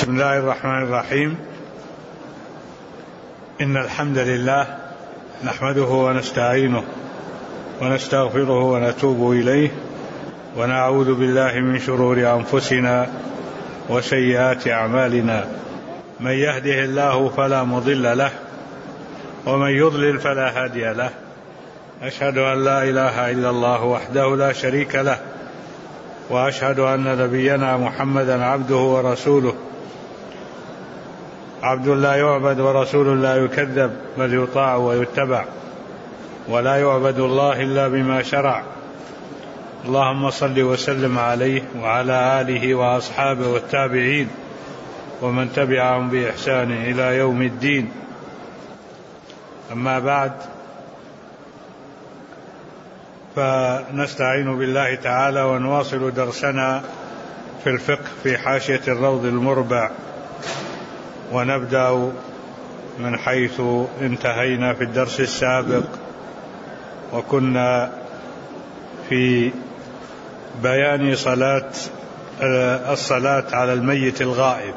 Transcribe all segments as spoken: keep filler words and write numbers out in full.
بسم الله الرحمن الرحيم. إن الحمد لله نحمده ونستعينه ونستغفره ونتوب إليه ونعوذ بالله من شرور أنفسنا وسيئات أعمالنا. من يهده الله فلا مضل له ومن يضلل فلا هادي له. أشهد أن لا إله إلا الله وحده لا شريك له وأشهد أن نبينا محمدا عبده ورسوله، عبد لا يعبد ورسول لا يكذب، بل يطاع ويتبع، ولا يعبد الله إلا بما شرع. اللهم صل وسلم عليه وعلى آله وأصحابه والتابعين ومن تبعهم بإحسان إلى يوم الدين. أما بعد، فنستعين بالله تعالى ونواصل درسنا في الفقه في حاشية الروض المربع، ونبدأ من حيث انتهينا في الدرس السابق، وكنا في بيان صلاة الصلاة على الميت الغائب.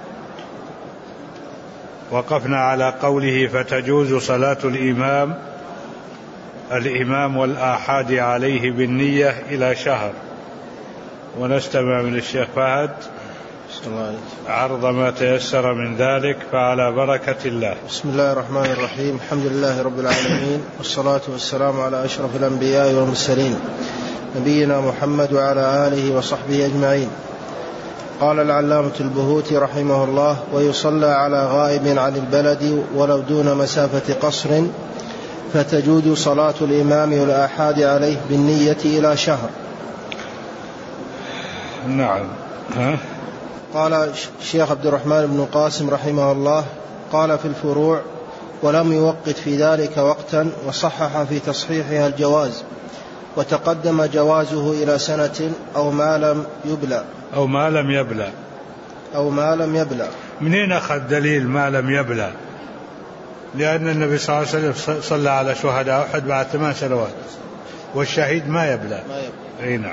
وقفنا على قوله فتجوز صلاة الإمام الإمام والآحاد عليه بالنية إلى شهر. ونستمع من الشيخ فهد عرض ما تيسر من ذلك، فعلى بركة الله. بسم الله الرحمن الرحيم. الحمد لله رب العالمين، والصلاة والسلام على أشرف الأنبياء والمرسلين، نبينا محمد وعلى آله وصحبه أجمعين. قال العلامة البهوتي رحمه الله: ويصلى على غائب عن البلد ولو دون مسافة قصر، فتجوز صلاة الإمام والآحاد عليه بالنية إلى شهر. نعم. ها؟ قال الشيخ عبد الرحمن بن قاسم رحمه الله: قال في الفروع: ولم يوقت في ذلك وقتا، وصحح في تصحيحها الجواز، وتقدم جوازه إلى سنة أو ما لم يبلى أو ما لم يبلى أو ما لم يبلى. منين أخذ دليل ما لم يبلى؟ لأن النبي صلى الله عليه وسلم صلى على شهداء أحد بعد ثمان سنوات، والشهيد ما يبلى. أي نعم.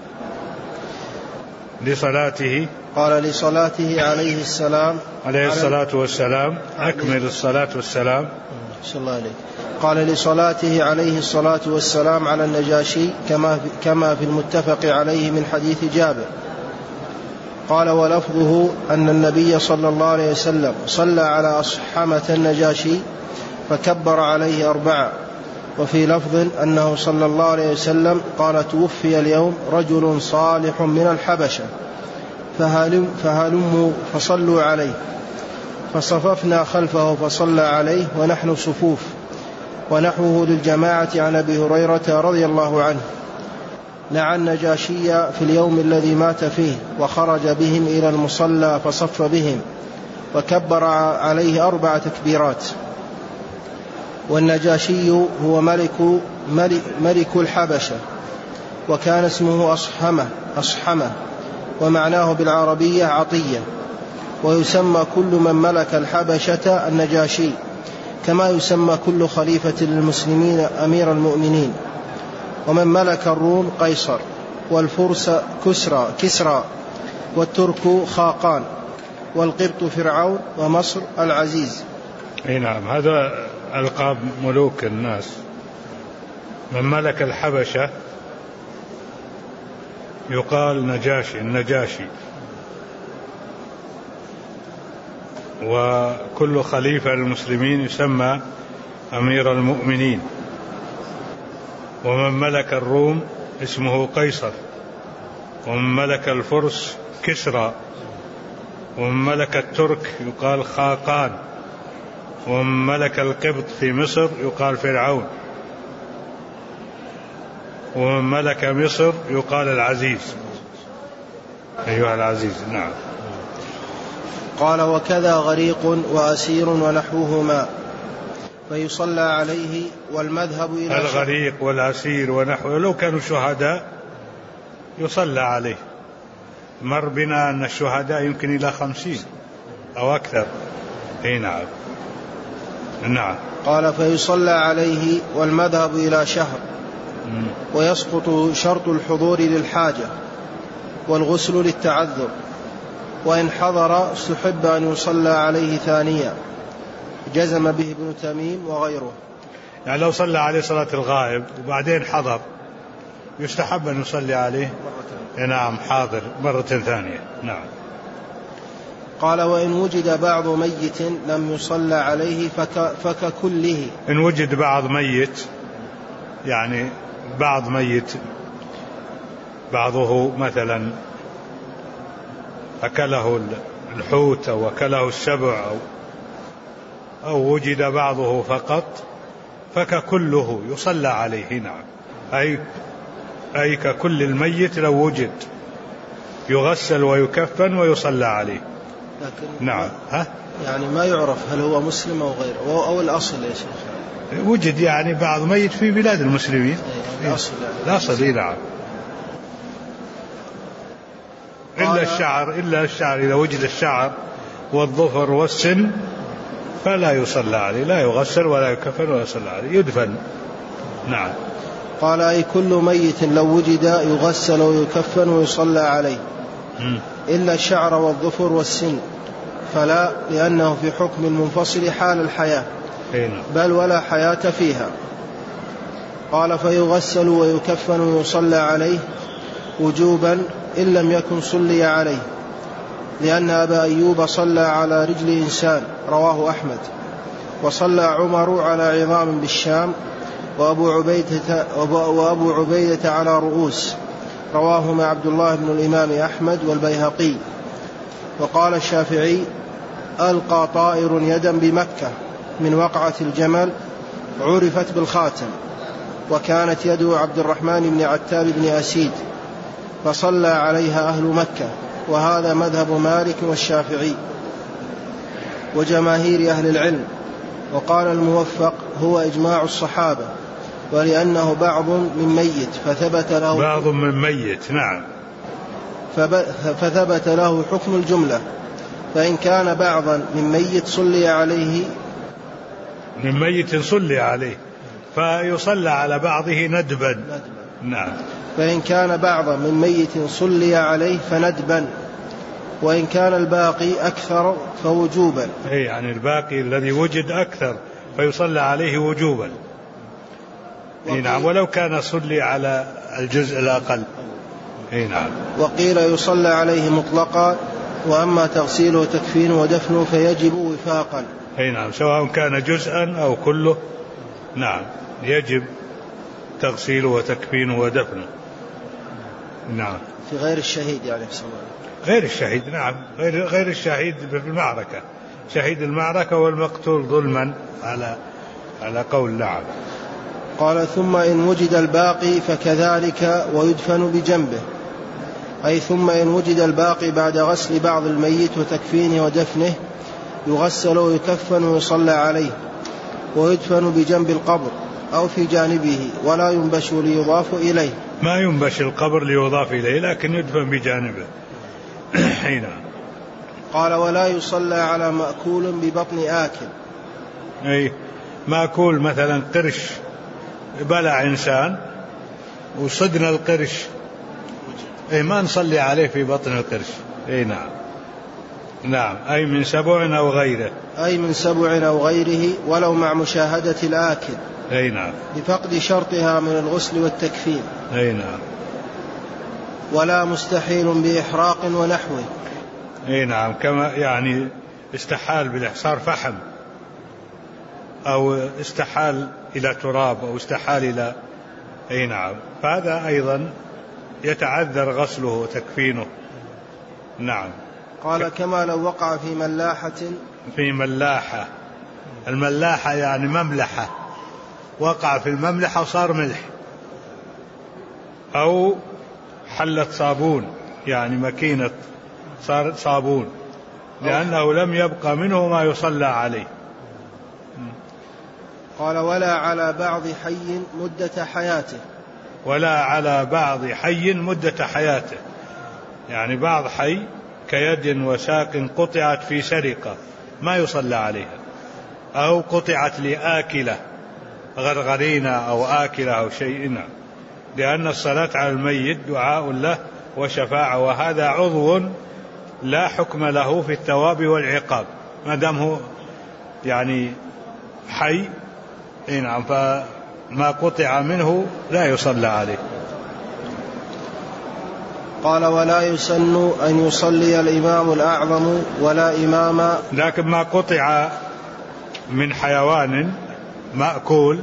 لصلاته، قال لصلاته عليه السلام عليه الصلاة والسلام. أكمل الصلاة والسلام. صلى الله عليه. قال لصلاته عليه الصلاة والسلام على النجاشي كما كما في المتفق عليه من حديث جابر. قال: ولفظه أن النبي صلى الله عليه وسلم صلى على أصحمة النجاشي فكبر عليه أربعة. وفي لفظ أنه صلى الله عليه وسلم قال: توفي اليوم رجل صالح من الحبشة فهلم فهلموا فصلوا عليه. فصففنا خلفه فصلى عليه ونحن صفوف. ونحوه للجماعة عن أبي هريرة رضي الله عنه: نعى النجاشي في اليوم الذي مات فيه، وخرج بهم إلى المصلى فصف بهم وكبر عليه أربع تكبيرات. والنجاشي هو ملك, ملك, ملك الحبشة، وكان اسمه أصحمة, أصحمة ومعناه بالعربية عطية. ويسمى كل من ملك الحبشة النجاشي، كما يسمى كل خليفة للمسلمين أمير المؤمنين. ومن ملك الروم قيصر، والفرس كسرى, كسرى والترك خاقان، والقبط فرعون، ومصر العزيز. اي نعم. هذا ألقاب ملوك الناس. من ملك الحبشة يقال نجاشي، النجاشي. وكل خليفة للمسلمين يسمى أمير المؤمنين. ومن ملك الروم اسمه قيصر، ومن ملك الفرس كسرى، ومن ملك الترك يقال خاقان، ومن ملك القبط في مصر يقال فرعون، ومن ملك مصر يقال العزيز. أيها العزيز. نعم. قال: وكذا غريق وأسير ونحوهما، فيصلى عليه. والمذهب إلى الغريق والأسير ونحوه لو كانوا شهداء يصلى عليه. مر بنا أن الشهداء يمكن إلى خمسين أو أكثر. أي نعم. نعم. قال: فيصلى عليه. والمذهب إلى شهر. م. ويسقط شرط الحضور للحاجة، والغسل للتعذر. وإن حضر استحب أن يصلى عليه ثانيا، جزم به ابن تميم وغيره. يعني لو صلى عليه صلاة الغائب وبعدين حضر يستحب أن يصلي عليه مرة. نعم حاضر مرة ثانية. نعم. قال وإن وجد بعض ميت لم يصلى عليه فك فككله. إن وجد بعض ميت يعني بعض ميت بعضه مثلا أكله الحوت أو أكله السبع أو, أو وجد بعضه فقط فككله يصلى عليه. نعم. أي, أي ككل الميت لو وجد يغسل ويكفن ويصلى عليه. لكن نعم. ها؟ يعني ما يعرف هل هو مسلم أو غيره أو الأصل يا شيخ؟ وجد يعني بعض ميت في بلاد المسلمين. يعني الأصل يعني الأصل. نعم. إلا الشعر إلا الشعر إذا وجد الشعر والظفر والسن فلا يصلى عليه، لا يغسل ولا يكفن ولا يصلى عليه، يدفن. نعم. قال أي كل ميت لو وجد يغسل ويكفن ويصلى عليه م. إلا الشعر والظفر والسن فلا، لأنه في حكم المنفصل حال الحياة بل ولا حياة فيها. قال فيغسل ويكفن ويصلى عليه وجوبا إن لم يكن صلي عليه، لأن أبا أيوب صلى على رجل إنسان رواه أحمد، وصلى عمر على عظام بالشام، وأبو عبيدة, وأبو عبيدة على رؤوس، رواهما عبد الله بن الإمام أحمد والبيهقي. وقال الشافعي ألقى طائر يدا بمكة من وقعة الجمل عرفت بالخاتم، وكانت يد عبد الرحمن بن عتاب بن أسيد فصلى عليها أهل مكة، وهذا مذهب مالك والشافعي وجماهير أهل العلم. وقال الموفق هو إجماع الصحابة، ولأنه بعض من ميت فثبت له بعض من ميت. نعم. فثبت له حكم الجملة، فإن كان بعضا من ميت صلي عليه من ميت صلي عليه فيصلى على بعضه ندبا. ندبا. نعم. فإن كان بعضا من ميت صلي عليه فندبا، وإن كان الباقي أكثر فوجوبا. أي يعني الباقي الذي وجد أكثر فيصلى عليه وجوبا. نعم. ولو كان صلي على الجزء الأقل. نعم. وقيل يصلى عليه مطلقا، وأما تغسيله وتكفينه ودفنه فيجب وفاقا. نعم. سواء كان جزءا أو كله. نعم. يجب تغسيله وتكفينه ودفنه. نعم. في غير الشهيد يعني في صلاة. غير الشهيد. نعم. غير غير الشهيد في المعركة، شهيد المعركة والمقتول ظلما على على قول. نعم. قال ثم إن وجد الباقي فكذلك ويدفن بجنبه، أي ثم إن وجد الباقي بعد غسل بعض الميت وتكفينه ودفنه يغسل ويكفن ويصلى عليه ويدفن بجنب القبر أو في جانبه، ولا ينبش ليضاف إليه. ما ينبش القبر ليضاف إليه، لكن يدفن بجانبه. حين قال ولا يصلى على مأكول ببطن آكل. أي مأكول مثلا قرش بلع إنسان وصدنا القرش، أي ما نصلي عليه في بطن القرش. أي نعم. نعم. أي من سبع أو غيره. أي من سبع أو غيره ولو مع مشاهدة الآكل. أي نعم. لفقد شرطها من الغسل والتكفين. أي نعم. ولا مستحيل بإحراق ونحوه. أي نعم. كما يعني استحال بالإحصار فحم، أو استحال إلى تراب، أو استحال إلى. أي نعم. فهذا أيضا يتعذر غسله وتكفينه. نعم. قال كما لو وقع في ملاحة. في ملاحة. الملاحة يعني مملحة، وقع في المملحة وصار ملح، أو حلة صابون يعني ماكينة صار صابون، لأنه لم يبقى منه ما يصلى عليه. قال ولا على بعض حي مدة حياته. ولا على بعض حي مدة حياته، يعني بعض حي كيد وساق قطعت في سرقة ما يصلى عليها، أو قطعت لآكلة غرغرينة أو آكلة أو شيء، لأن الصلاة على الميت دعاء له وشفاعة، وهذا عضو لا حكم له في الثواب والعقاب ما دام هو يعني حي. نعم، فما قطع منه لا يصلى عليه. قال ولا يسن أن يصلي الإمام الأعظم ولا إمام، لكن ما قطع من حيوان مأكول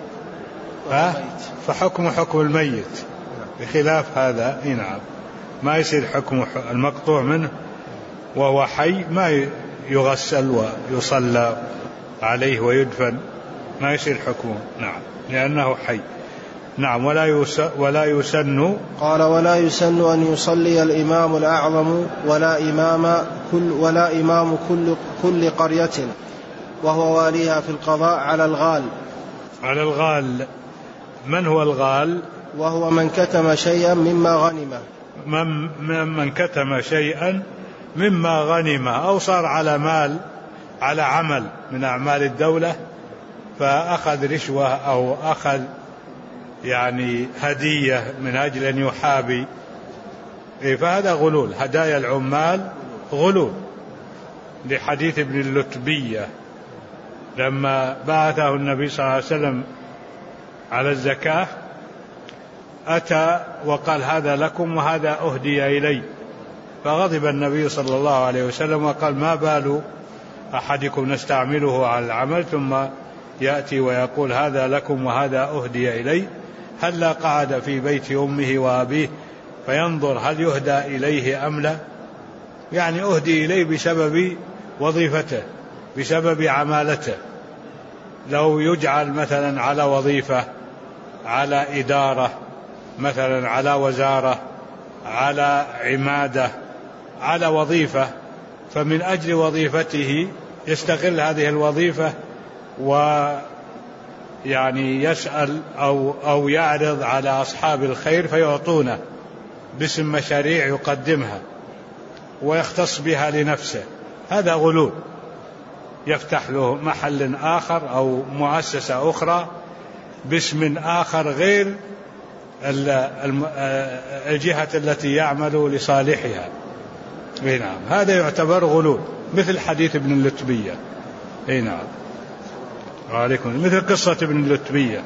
فحكم حكم الميت، بخلاف هذا. نعم، ما يصير حكم المقطوع منه وهو حي، ما يغسل ويصلى عليه ويدفن، ما يصير حكمه. نعم، لأنه حي. نعم. ولا ولا يسن قال ولا يسن أن يصلي الإمام الأعظم ولا إمام كل ولا إمام كل كل قرية وهو واليها في القضاء على الغال. على الغال. من هو الغال؟ وهو من كتم شيئا مما غنمه. من, من كتم شيئا مما غنمه أو صار على مال، على عمل من أعمال الدولة، فأخذ رشوة أو أخذ يعني هدية من أجل أن يحابي، فهذا غلول. هدايا العمال غلول، لحديث ابن اللتبية لما بعثه النبي صلى الله عليه وسلم على الزكاة أتى وقال هذا لكم وهذا أهدي إلي، فغضب النبي صلى الله عليه وسلم وقال ما بال أحدكم نستعمله على العمل ثم يأتي ويقول هذا لكم وهذا أهدي إلي، هل لا قعد في بيت أمه وأبيه فينظر هل يهدى إليه أم لا؟ يعني أهدي إليه بسبب وظيفته، بسبب عمالته. لو يجعل مثلا على وظيفة، على إدارة، مثلا على وزارة، على عمادة، على وظيفة، فمن أجل وظيفته يستغل هذه الوظيفة ويعني يسأل أو, أو يعرض على أصحاب الخير فيعطونه باسم مشاريع يقدمها ويختص بها لنفسه. هذا غلول، يفتح له محل آخر أو مؤسسة أخرى باسم آخر غير الجهة التي يعمل لصالحها. نعم، هذا يعتبر غلول، مثل حديث ابن اللتبية. نعم، وعليكم، مثل قصة ابن اللتبية.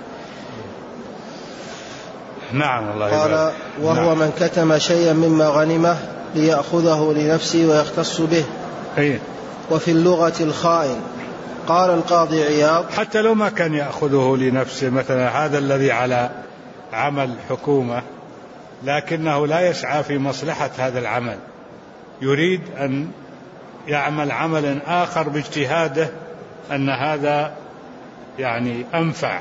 نعم، الله قال يبارك. وهو نعم. من كتم شيئا مما غنمه ليأخذه لنفسه ويختص به. أيه. وفي اللغة الخائن. قال القاضي عياض حتى لو ما كان يأخذه لنفسه، مثلا هذا الذي على عمل حكومة لكنه لا يسعى في مصلحة هذا العمل، يريد أن يعمل عملا آخر باجتهاده أن هذا يعني أنفع،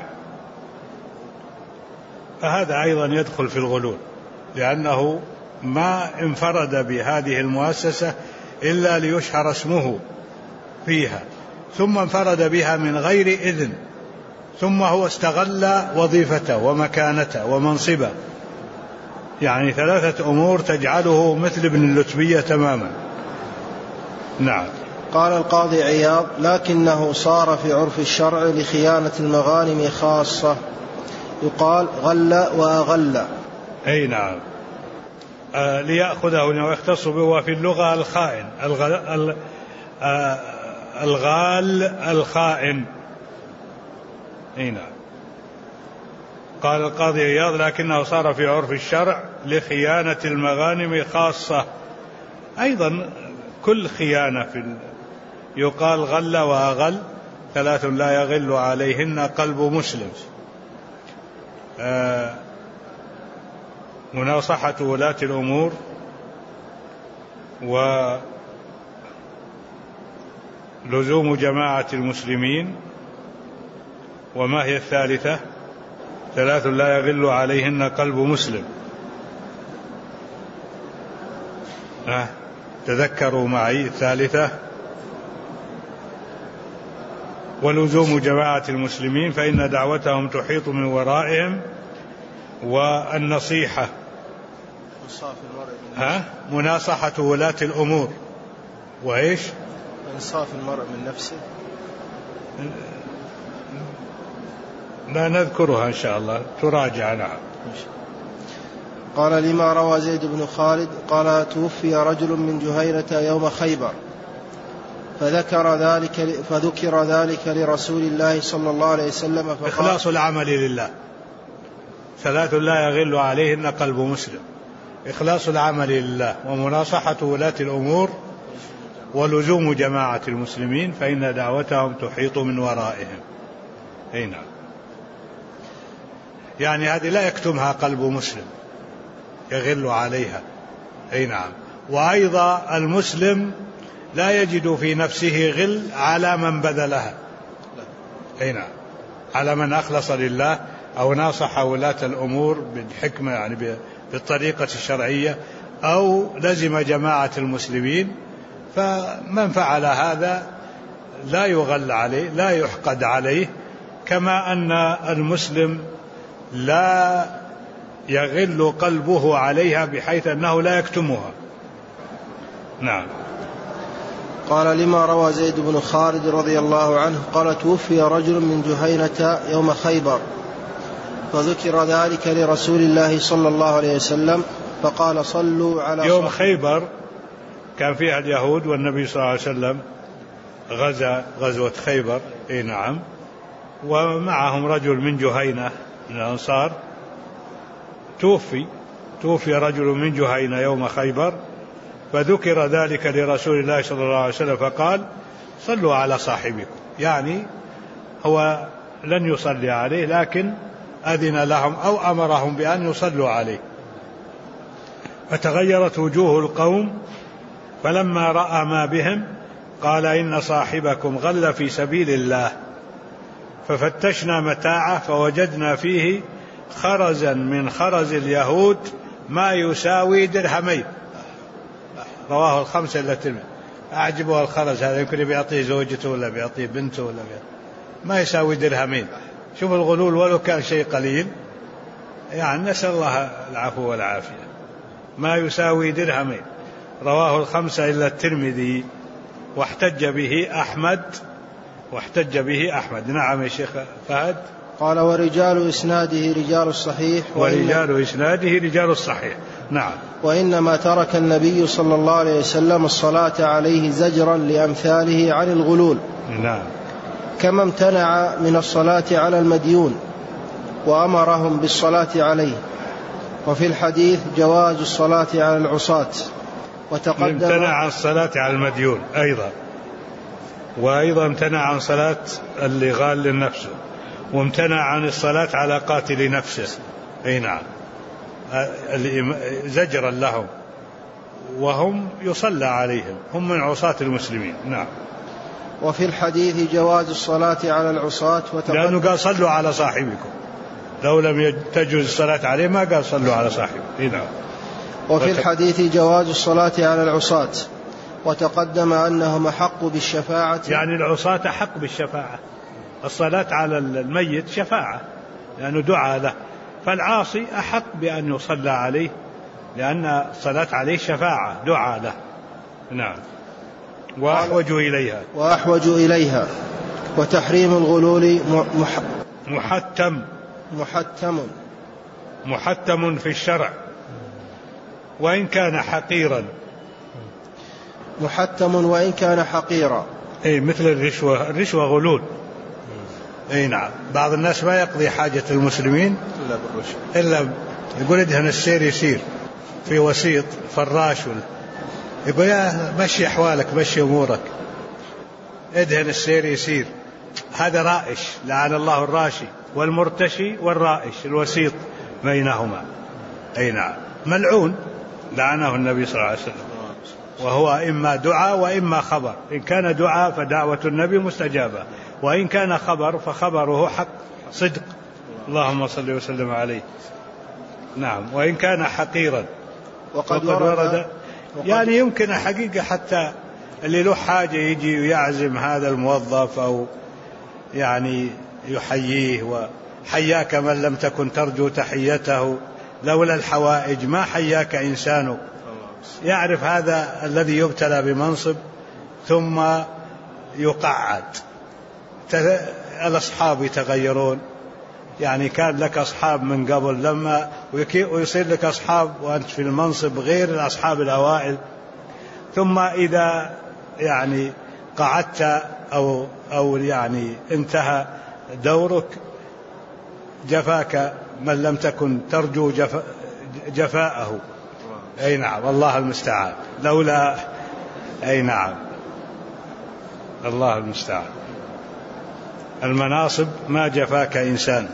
فهذا أيضا يدخل في الغلول، لأنه ما انفرد بهذه المؤسسة إلا ليشهر اسمه فيها، ثم انفرد بها من غير إذن، ثم هو استغل وظيفته ومكانته ومنصبه. يعني ثلاثة أمور تجعله مثل ابن اللتبية تماما. نعم. قال القاضي عياض لكنه صار في عرف الشرع لخيانة المغانم خاصة، يقال غل وأغل. أي نعم، آه ليأخذه ويختص به. وفي اللغة الخائن، الغل آه الغال الخائن. أي نعم. قال القاضي عياض لكنه صار في عرف الشرع لخيانة المغانم خاصة. أيضا كل خيانة في ال... يقال غل وأغل، ثلاث لا يغل عليهن قلب مسلم. آه مناصحة ولاة الأمور، ولزوم جماعة المسلمين. وما هي الثالثة؟ ثلاث لا يغل عليهن قلب مسلم. آه. تذكروا معي الثالثة. ولزوم جماعة المسلمين فإن دعوتهم تحيط من ورائهم. والنصيحة ها مناصحة ولاة الأمور. وإيش؟ إنصاف المرء من نفسه. لا نذكرها إن شاء الله، تراجع. نعم. قال لما روى زيد بن خالد قال توفي رجل من جهينة يوم خيبر فذكر ذلك, فذكر ذلك لرسول الله صلى الله عليه وسلم فقال إخلاص العمل لله ثلاث لا يغل عليهن قلب مسلم: إخلاص العمل لله، ومناصحة ولاة الأمور، ولزوم جماعة المسلمين فإن دعوتهم تحيط من ورائهم. أي نعم، يعني هذه لا يكتمها قلب مسلم يغل عليها. أي نعم. وأيضا المسلم لا يجد في نفسه غل على من بذلها. أي نعم، على من أخلص لله أو ناصح ولاة الأمور بالحكمة، يعني بالطريقة الشرعية، أو لزم جماعة المسلمين، فمن فعل هذا لا يغل عليه، لا يحقد عليه، كما أن المسلم لا يغل قلبه عليها بحيث أنه لا يكتمها. نعم. قال لما روى زيد بن خالد رضي الله عنه قال توفي رجل من جهينة يوم خيبر فذكر ذلك لرسول الله صلى الله عليه وسلم فقال صلوا على يوم خيبر كان فيها اليهود والنبي صلى الله عليه وسلم غزا غزوة خيبر. اي نعم. ومعهم رجل من جهينة من الأنصار توفي توفي رجل من جهينة يوم خيبر فذكر ذلك لرسول الله صلى الله عليه وسلم فقال صلوا على صاحبكم، يعني هو لن يصلي عليه لكن أذن لهم أو أمرهم بأن يصلوا عليه. فتغيرت وجوه القوم فلما رأى ما بهم قال إن صاحبكم غل في سبيل الله، ففتشنا متاعه فوجدنا فيه خرزا من خرز اليهود ما يساوي درهمين. رواه الخمسة إلا الترمذي. أعجبه الخرز هذا، يمكن بيعطيه زوجته ولا بيعطيه بنته ولا بيعطيه. ما يساوي درهمين. شوف الغلول ولو كان شيء قليل، يعني نسأل الله العفو والعافية. ما يساوي درهمين. رواه الخمسة إلا الترمذي واحتج به أحمد واحتج به أحمد. نعم يا شيخ فهد. قال ورجال إسناده رجال الصحيح ورجال إسناده رجال الصحيح. نعم. وإنما ترك النبي صلى الله عليه وسلم الصلاة عليه زجرا لأمثاله عن الغلول. نعم. كما امتنع من الصلاة على المديون وأمرهم بالصلاة عليه. وفي الحديث جواز الصلاة على العصاة. وتقدم امتنع عن الصلاة على المديون أيضا، وأيضا امتنع عن صلاة اللي غال لنفسه، وامتنع عن الصلاة على قاتل نفسه. أي نعم، زجرا لهم، وهم يصلى عليهم، هم من عصاة المسلمين. نعم. وفي الحديث جواز الصلاة على العصاة. لأنه قال صلوا على صاحبكم، لو لم تجوز الصلاة عليه ما قال صلوا على صاحبكم. نعم. وفي الحديث جواز الصلاة على العصاة، وتقدم أنهم أحق بالشفاعة. يعني العصاة أحق بالشفاعة. الصلاة على الميت شفاعة لأنه دعاء له، فالعاصي أحق بأن يصلى عليه لأن الصلاة عليه شفاعة دعاء له. نعم. وأحوج إليها وأحوج إليها. وتحريم الغلول مح... محتم محتم محتم في الشرع وإن كان حقيرا. محتم وإن كان حقيرا. أي مثل الرشوة. الرشوة غلول. أي نعم. بعض الناس ما يقضي حاجة المسلمين إلا بالرشوة، إلا يقول ادهن السير يسير في وسيط فراش ولا يقول يا مشي أحوالك مشي أمورك، ادهن السير يسير. هذا رائش، لعن الله الراشي والمرتشي والرائش الوسيط بينهما. أي نعم، ملعون لعنه النبي صلى الله عليه وسلم. وهو إما دعاء وإما خبر. إن كان دعاء فدعوة النبي مستجابة، وإن كان خبر فخبره حق صدق، اللهم صل وسلم عليه. نعم. وإن كان حقيرا. وقد, وقد ورد, ورد يعني يمكن حقيقة حتى اللي له حاجة يجي ويعزم هذا الموظف أو يعني يحييه، وحياك من لم تكن ترجو تحيته، لولا الحوائج ما حياك إنسان. يعرف هذا الذي يبتلى بمنصب ثم يقعد. الأصحاب يتغيرون، يعني كان لك أصحاب من قبل، لما ويصير لك أصحاب وأنت في المنصب غير الأصحاب الأوائل، ثم إذا يعني قعدت أو أو يعني انتهى دورك جفاك من لم تكن ترجو جف جفاءه. أي نعم، الله المستعان. لولا أي نعم، الله المستعان. المناصب ما جفاك إنسان،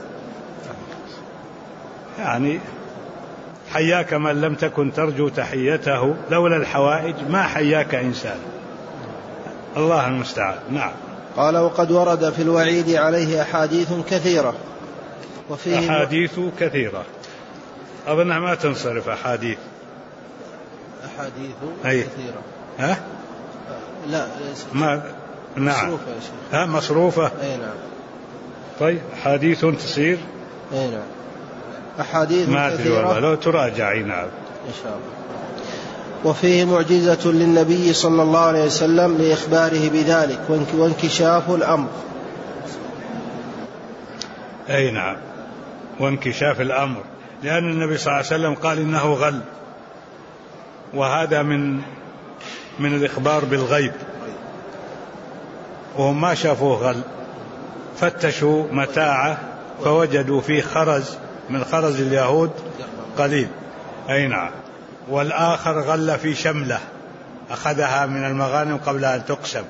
يعني حياك من لم تكن ترجو تحيته، لولا الحوائج ما حياك إنسان. الله المستعان. نعم. قال: وقد ورد في الوعيد عليه أحاديث كثيرة، وفيه أحاديث كثيرة، أظنها ما تنصرف. أحاديث أحاديث أي. كثيرة. ها؟ لا ما نعم مصروفة يا شيخ. ها مصروفة. أي نعم. طيب حديث تصير. أي نعم. أحاديث ما كثيرة لو تراجعي. نعم إن شاء الله. وفيه معجزة للنبي صلى الله عليه وسلم لإخباره بذلك وانكشاف الأمر. أي نعم، وانكشاف الأمر، لأن النبي صلى الله عليه وسلم قال إنه غل، وهذا من من الإخبار بالغيب، وهم ما شافوه غل، فتشوا متاعه فوجدوا فيه خرز من خرز اليهود قليل. أي نعم. والآخر غل في شملة أخذها من المغانم قبل أن تقسم،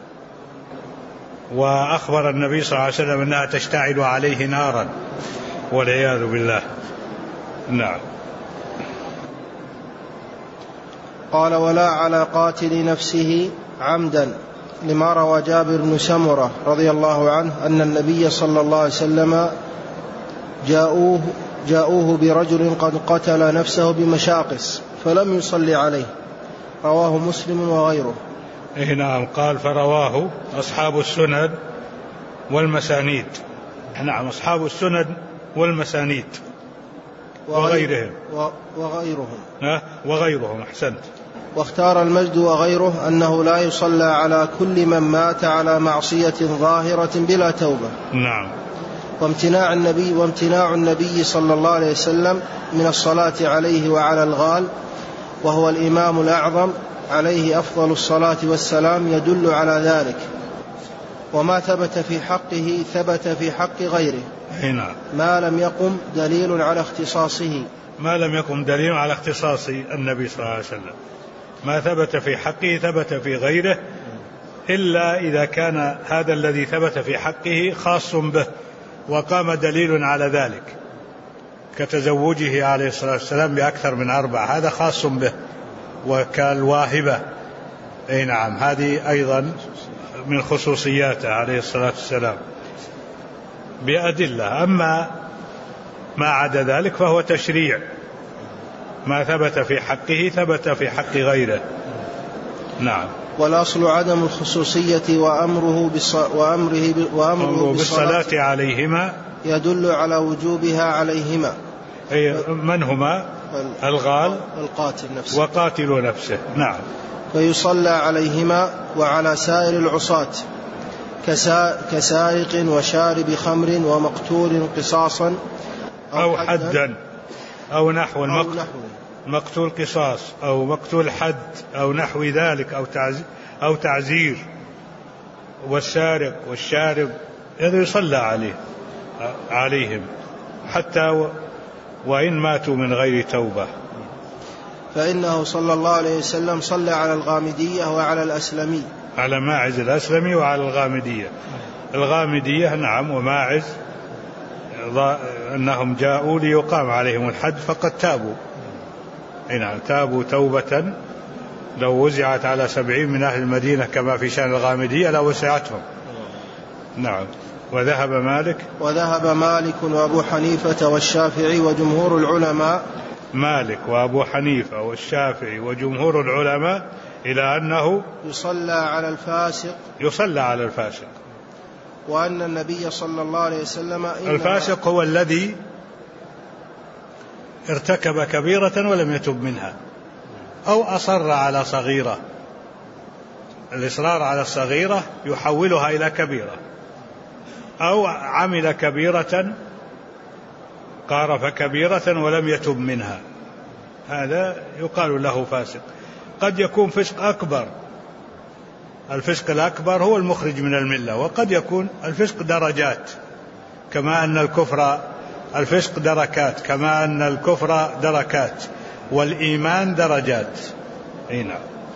وأخبر النبي صلى الله عليه وسلم أنها تشتعل عليه نارا والعياذ بالله. نعم. قال: ولا على قاتل نفسه عمدا، لما روى جابر بن سمرة رضي الله عنه أن النبي صلى الله عليه وسلم جاءوه, جاءوه برجل قد قتل نفسه بمشاقص فلم يصلي عليه. رواه مسلم وغيره. إيه نعم. قال: فرواه أصحاب السند والمسانيد. نعم، أصحاب السند والمسانيد وغيرهم وغيرهم ها وغيرهم أحسنت. واختار المجد وغيره أنه لا يصلى على كل من مات على معصية ظاهرة بلا توبة. نعم. وامتناع النبي وامتناع النبي صلى الله عليه وسلم من الصلاة عليه وعلى الغال، وهو الإمام الأعظم عليه أفضل الصلاة والسلام، يدل على ذلك. وما ثبت في حقه ثبت في حق غيره. نعم. ما لم يقم دليل على اختصاصه. ما لم يقم دليل على اختصاص النبي صلى الله عليه وسلم. ما ثبت في حقه ثبت في غيره، إلا إذا كان هذا الذي ثبت في حقه خاص به وقام دليل على ذلك، كتزوجه عليه الصلاة والسلام بأكثر من أربع، هذا خاص به، وكالواهبة. أي نعم، هذه أيضا من خصوصياته عليه الصلاة والسلام بأدلة. أما ما عدا ذلك فهو تشريع، ما ثبت في حقه ثبت في حق غيره. نعم. والأصل عدم الخصوصية وأمره, بالص... وأمره, ب... وأمره بالصلاة, بالصلاة عليهما يدل على وجوبها عليهما. أي من هما؟ الغال القاتل نفسه وقاتل نفسه. نعم. فيصلى عليهما وعلى سائر العصاة كسا... كسارق وشارب خمر ومقتول قصاصا أو, أو حدا, حدا أو نحو المقتول مقتول قصاص أو مقتول حد أو نحو ذلك، أو تعزير, أو تعزير. والسارق والشارب هذا يصلى عليه عليهم حتى و وإن ماتوا من غير توبة. فإنه صلى الله عليه وسلم صلى على الغامدية وعلى الأسلمي، على ماعز الأسلمي وعلى الغامدية. الغامدية نعم وماعز أنهم جاءوا ليقام عليهم الحد فقد تابوا. نعم، تابوا توبة لو وزعت على سبعين من أهل المدينة كما في شأن الغامدية لو وسعتهم. نعم. وذهب مالك وذهب مالك وأبو حنيفة والشافعي وجمهور العلماء مالك وأبو حنيفة والشافعي وجمهور العلماء إلى أنه يصلى على الفاسق يصلى على الفاسق وأن النبي صلى الله عليه وسلم الفاسق هو الذي ارتكب كبيرة ولم يتب منها، أو أصر على صغيرة. الإصرار على الصغيرة يحولها إلى كبيرة، أو عمل كبيرة قارف كبيرة ولم يتب منها، هذا يقال له فاسق. قد يكون فسق أكبر، الفسق الأكبر هو المخرج من الملة، وقد يكون الفسق درجات، كما أن الكفر الفسق دركات، كما أن الكفر دركات، والإيمان درجات. هنا.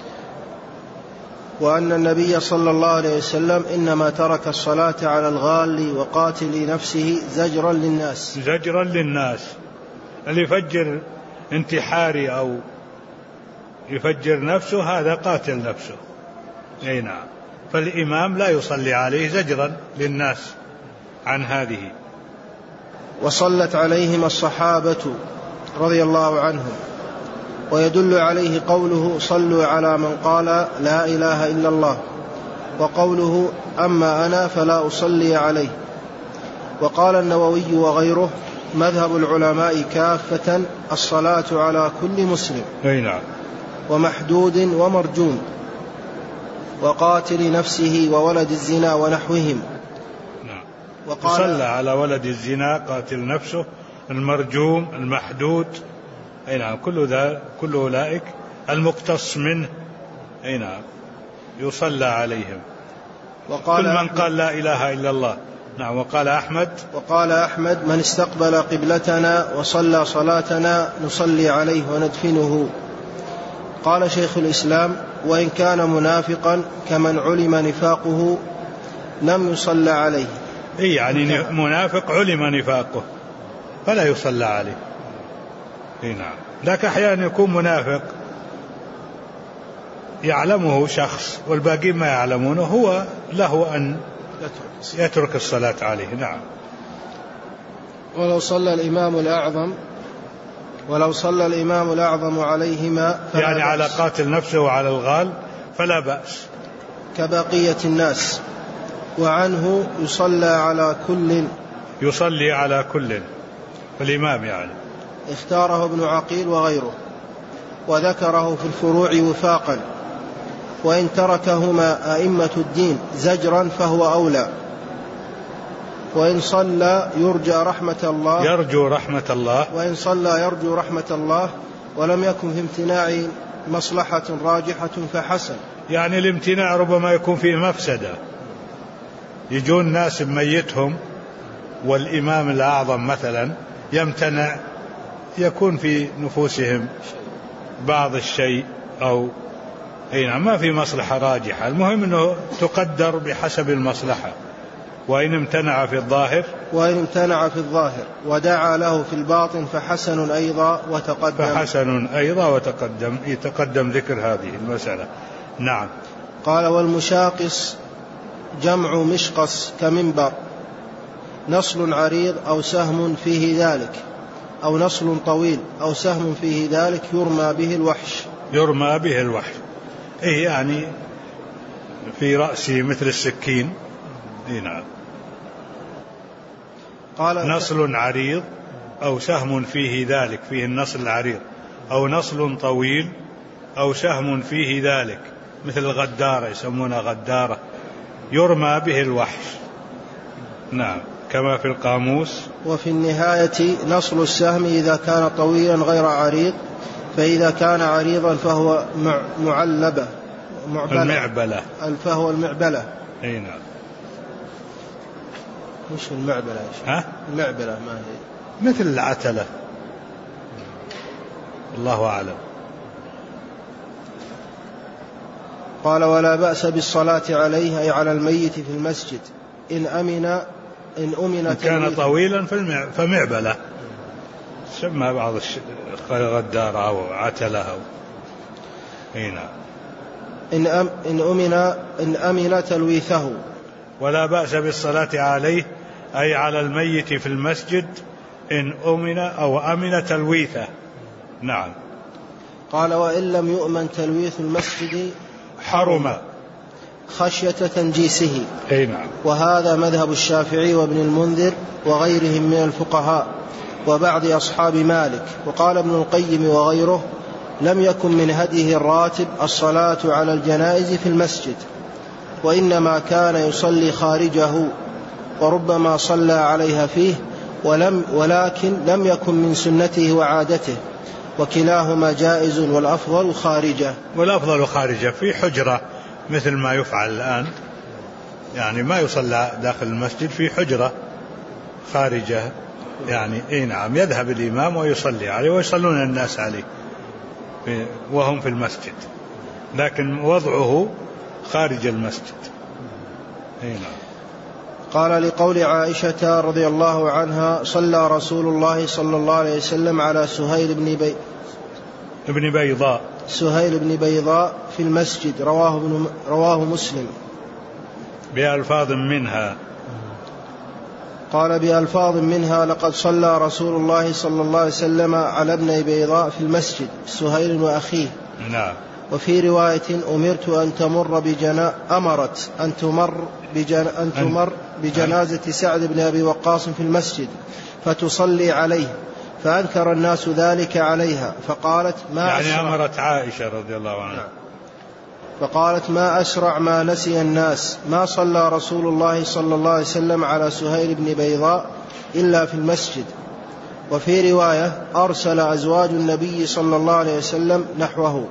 وأن النبي صلى الله عليه وسلم إنما ترك الصلاة على الغال وقاتل نفسه زجرا للناس. زجرا للناس، اللي يفجر انتحاري أو يفجر نفسه هذا قاتل نفسه. أي نعم. فالإمام لا يصلي عليه زجرا للناس عن هذه. وصلت عليهم الصحابة رضي الله عنهم، ويدل عليه قوله صلوا على من قال لا إله إلا الله، وقوله أما أنا فلا أصلي عليه. وقال النووي وغيره مذهب العلماء كافة الصلاة على كل مسلم. أي نعم. ومحدود ومرجوم وقاتل نفسه وولد الزنا ونحوهم. نعم. وصلى على ولد الزنا، قاتل نفسه، المرجوم، المحدود. أي نعم. كل ذا كل أولئك المقتص منه. أي نعم. يصلى عليهم. وقال كل من قال لا إله إلا الله. نعم. وقال أحمد وقال أحمد من استقبل قبلتنا وصلى صلاتنا نصلي عليه وندفنه. قال شيخ الإسلام وإن كان منافقا كمن علم نفاقه لم يصلى عليه. إيه يعني منافق علم نفاقه فلا يصلى عليه. إيه نعم. لكن أحيانا يكون منافق يعلمه شخص والباقين ما يعلمونه، هو له أن يترك الصلاة عليه. نعم. ولو صلى الإمام الأعظم ولو صلى الإمام الأعظم عليهما يعني على قاتل نفسه وعلى الغال فلا بأس كبقية الناس. وعنه يصلى على كل يصلي على كل الإمام يعني اختاره ابن عقيل وغيره، وذكره في الفروع وفاقا. وإن تركهما أئمة الدين زجرا فهو أولى. وإن صلى يرجى رحمة الله يرجو رحمة الله وإن صلى يرجو رحمة الله ولم يكن في امتناع مصلحة راجحة فحسن. يعني الامتناع ربما يكون فيه مفسدة، يجون ناس بميتهم والإمام الأعظم مثلا يمتنع، يكون في نفوسهم بعض الشيء أو أي ما في مصلحة راجحة. المهم أنه تقدر بحسب المصلحة. وإن امتنع في الظاهر وإن امتنع في الظاهر ودعا له في الباطن فحسن أيضا وتقدم فحسن أيضا وتقدم يتقدم ذكر هذه المسألة. نعم. قال والمشاقص جمع مشقص كمنبر، نصل عريض أو سهم فيه ذلك، أو نصل طويل أو سهم فيه ذلك يرمى به الوحش. يرمى به الوحش إيه يعني في رأسه مثل السكين. نعم. قال نصل عريض أو سهم فيه ذلك، فيه النصل العريض، أو نصل طويل أو سهم فيه ذلك مثل الغدارة يسمونها غدارة، يرمى به الوحش. نعم. كما في القاموس. وفي النهاية نصل السهم إذا كان طويلا غير عريض، فإذا كان عريضا فهو معلبة المعبلة فهو المعبلة. أي نعم. مش المعبلة ها؟ المعبلة ما هي مثل العتلة، الله أعلم. قال ولا بأس بالصلاة عليه أي على الميت في المسجد إن أمن إن أمن كان طويلا فمعبلة سمى بعض غدارة أو عتلة أو هنا. إن أم إن أمن إن أمن تلويثه. ولا بأس بالصلاة عليه أي على الميت في المسجد إن أمن أو أمن تلويثه. نعم. قال وإن لم يؤمن تلويث المسجد حرم خشية تنجيسه. أي نعم. وهذا مذهب الشافعي وابن المنذر وغيرهم من الفقهاء وبعض أصحاب مالك. وقال ابن القيم وغيره لم يكن من هديه الراتب الصلاة على الجنائز في المسجد، وإنما كان يصلي خارجه، وربما صلى عليها فيه ولم ولكن لم يكن من سنته وعادته، وكلاهما جائز والأفضل خارجه. والأفضل خارجه في حجرة مثل ما يفعل الآن، يعني ما يصلى داخل المسجد، في حجرة خارجه يعني اي نعم، يذهب الإمام ويصلي عليه ويصلون الناس عليه وهم في المسجد، لكن وضعه خارج المسجد. اي نعم. قال لقول عائشة رضي الله عنها صلى رسول الله صلى الله عليه وسلم على سهيل بن بي ابن بيضاء سهيل بن بيضاء في المسجد، رواه, رواه مسلم بألفاظ منها. قال بألفاظ منها: لقد صلى رسول الله صلى الله عليه وسلم على ابن بيضاء في المسجد سهيل وأخيه. نعم. وفي رواية: أمرت أن تمر بجنا أمرت أن تمر بجن أن تمر بجنازة سعد بن أبي وقاص في المسجد فتصلي عليه، فأنكر الناس ذلك عليها، فقالت: ما يعني أسرع أمرت عائشة رضي الله عنها، فقالت: ما أسرع ما نسي الناس، ما صلى رسول الله صلى الله عليه وسلم على سهيل بن بيضاء إلا في المسجد. وفي رواية: أرسل أزواج النبي صلى الله عليه وسلم نحوه.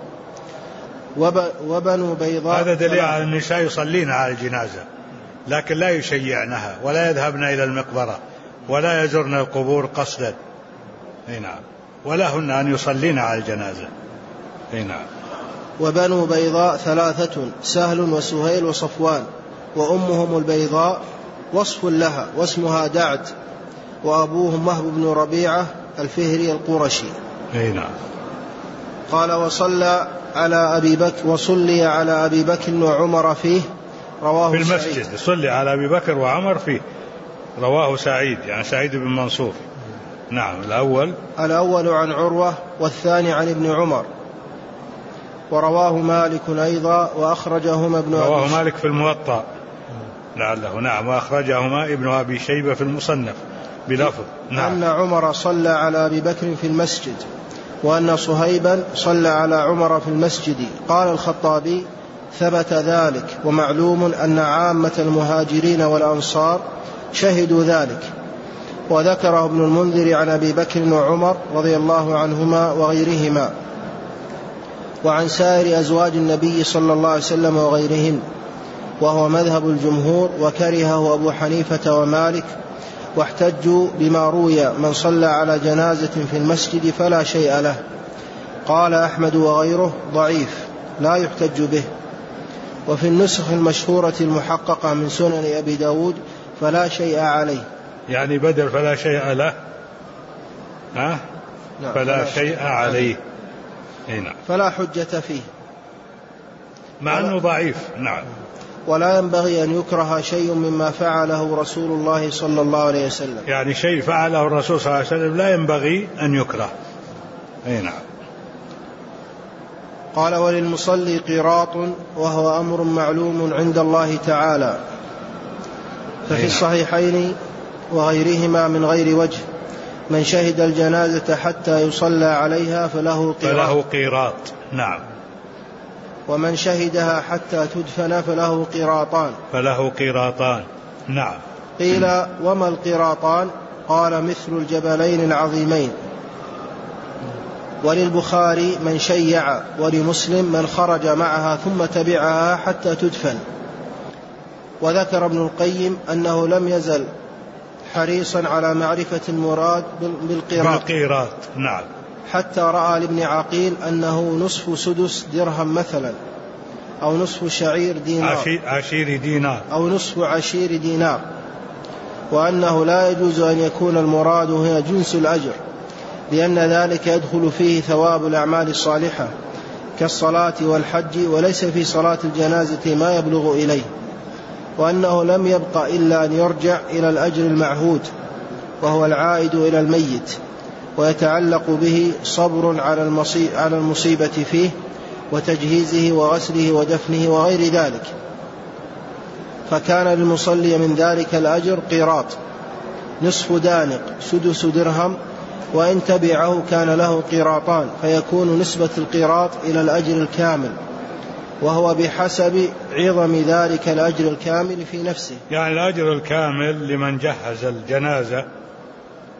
وبنو بيضاء، هذا دليل على النساء يصلين على الجنازة، لكن لا يشيعنها ولا يذهبن إلى المقبرة ولا يزرن القبور قصدا. نعم. ولا هن أن يصلين على الجنازة. نعم. وبنو بيضاء ثلاثة: سهل وسهيل وصفوان، وأمهم البيضاء وصف لها واسمها دعد، وأبوهم وهب بن ربيعة الفهري القرشي. نعم. قال: وصلى على أبي بكر وصلي على أبي بكر وعمر فيه، رواه في المسجد سعيد. صلي على أبي بكر وعمر فيه، رواه سعيد يعني سعيد بن منصور. نعم. الأول الأول عن عروة والثاني عن ابن عمر، ورواه مالك أيضا وأخرجهما ابن أبي رواه مالك في الموطأ لعله. نعم. وأخرجهما ابن أبي شيبة في المصنف بلفظ. نعم. أن عمر صلى على أبي بكر في المسجد، وأن صهيبا صلى على عمر في المسجد. قال الخطابي: ثبت ذلك، ومعلوم أن عامة المهاجرين والأنصار شهدوا ذلك. وذكره ابن المنذر عن أبي بكر وعمر رضي الله عنهما وغيرهما، وعن سائر أزواج النبي صلى الله عليه وسلم وغيرهن، وهو مذهب الجمهور، وكرهه أبو حنيفة ومالك، واحتجوا بما روي من صلى على جنازة في المسجد فلا شيء له. قال أحمد وغيره: ضعيف لا يحتج به. وفي النسخ المشهورة المحققة من سنن أبي داود: فلا شيء عليه، يعني بدل فلا شيء له، ها؟ نعم. فلا, فلا شيء عليه. هنا. فلا حجة فيه، مع أنه ضعيف. نعم. ولا ينبغي أن يكره شيء مما فعله رسول الله صلى الله عليه وسلم، يعني شيء فعله الرسول صلى الله عليه وسلم لا ينبغي أن يكره. أي نعم. قال: وللمصلي قيراط، وهو أمر معلوم عند الله تعالى، ففي الصحيحين وغيرهما من غير وجه: من شهد الجنازة حتى يصلى عليها فله قيراط, فله قيراط. نعم. ومن شهدها حتى تدفن فله قيراطان فله قيراطان. نعم. قيل: وما القيراطان؟ قال: مثل الجبلين العظيمين. وللبخاري: من شيع، ولمسلم: من خرج معها ثم تبعها حتى تدفن. وذكر ابن القيم أنه لم يزل حريصا على معرفة المراد بالقيراط, بالقيراط. نعم. حتى رأى لابن عقيل أنه نصف سدس درهم مثلا، أو نصف شعير دينار عشير دينار أو نصف عشير دينار، وأنه لا يجوز أن يكون المراد هنا جنس الأجر، لأن ذلك يدخل فيه ثواب الأعمال الصالحة كالصلاة والحج، وليس في صلاة الجنازة ما يبلغ إليه، وأنه لم يبق إلا أن يرجع إلى الأجر المعهود، وهو العائد إلى الميت، ويتعلق به صبر على المصيبة فيه وتجهيزه وغسله ودفنه وغير ذلك. فكان للمصلي من ذلك الأجر قيراط، نصف دانق سدس درهم، وإن تبعه كان له قيراطان، فيكون نسبة القيراط إلى الأجر الكامل، وهو بحسب عظم ذلك الأجر الكامل في نفسه. يعني الأجر الكامل لمن جهز الجنازة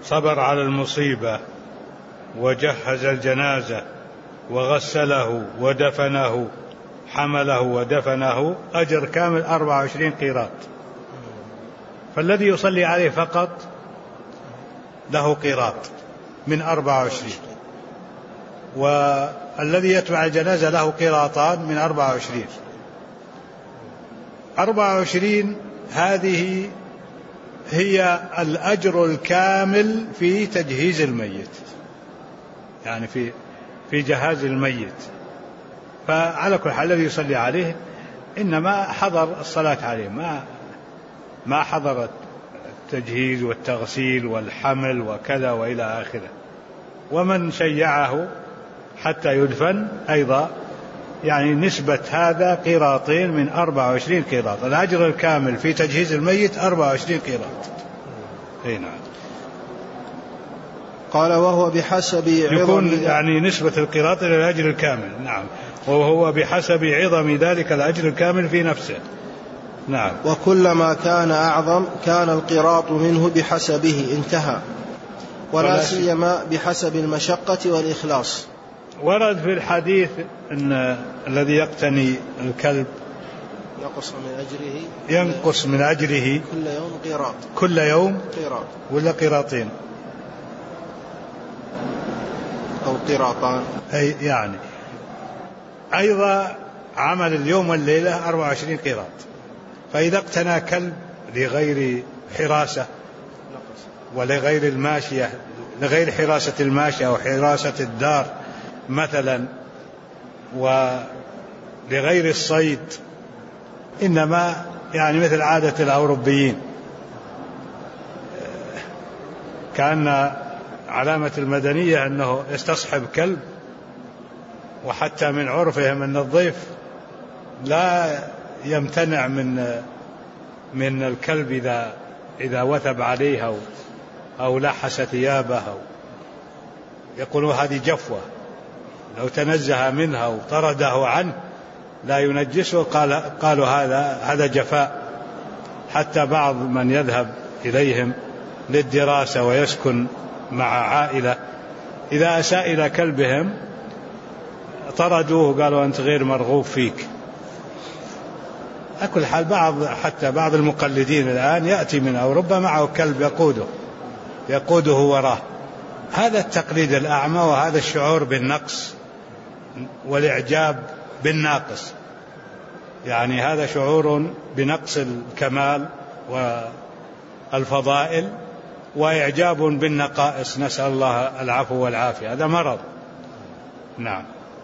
صبر على المصيبة وجهز الجنازة وغسله ودفنه، حمله ودفنه، أجر كامل أربعة وعشرين قيراط. فالذي يصلي عليه فقط له قيراط من أربعة وعشرين، والذي يتبع الجنازة له قيراطان من أربعة وعشرين. أربعة وعشرين هذه هي الأجر الكامل في تجهيز الميت، يعني في في جهاز الميت. فعلى كل حال الذي يصلي عليه إنما حضر الصلاة عليه، ما ما حضر التجهيز والتغسيل والحمل وكذا وإلى آخره. ومن شيعه حتى يدفن أيضا يعني نسبة هذا قيراطين من أربعة وعشرين قيراط. الأجر الكامل في تجهيز الميت أربعة وعشرين قيراط. أي نعم. قال وهو بحسب يكون يعني نسبة القيراط إلى الأجر الكامل. نعم. وهو بحسب عظم ذلك الأجر الكامل في نفسه. نعم. وكلما كان أعظم كان القيراط منه بحسبه. انتهى. ولا سيما بحسب المشقة والإخلاص. ورد في الحديث أن الذي يقتني الكلب ينقص من أجره ينقص من أجره كل يوم قيراط. كل يوم قيراط ولا قيراطين أو قيراطان، أي يعني أيضا عمل اليوم والليلة أربعة وعشرين قيراط. فإذا اقتنى كلب لغير حراسة ولغير الماشية، لغير حراسة الماشية أو حراسة الدار مثلا، ولغير الصيد، إنما يعني مثل عادة الأوروبيين، كأن علامة المدنية أنه يستصحب كلب، وحتى من عرفهم أن الضيف لا يمتنع من من الكلب إذا إذا وثب عليه أو أو لحس ثيابه، يقولوا هذه جفوة، لو تنزه منها وطرده عنه لا ينجسه، قال قالوا هذا هذا جفاء. حتى بعض من يذهب إليهم للدراسة ويسكن مع عائلة إذا أساء إلى كلبهم طردوه، قالوا أنت غير مرغوب فيك. أكل حال بعض حتى بعض المقلدين الآن يأتي من أوروبا معه كلب يقوده يقوده وراه. هذا التقليد الأعمى، وهذا الشعور بالنقص والإعجاب بالناقص، يعني هذا شعور بنقص الكمال والفضائل وإعجاب بالنقائص، نسأل الله العفو والعافية، هذا مرض. نعم.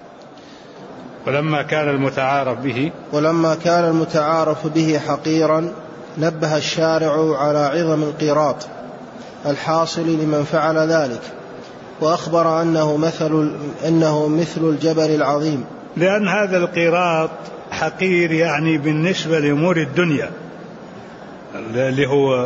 ولما كان المتعارف به ولما كان المتعارف به حقيرا نبه الشارع على عظم القيراط الحاصل لمن فعل ذلك، وأخبر أنه مثل, أنه مثل الجبل العظيم، لأن هذا القيراط حقير يعني بالنسبة لأمور الدنيا اللي هو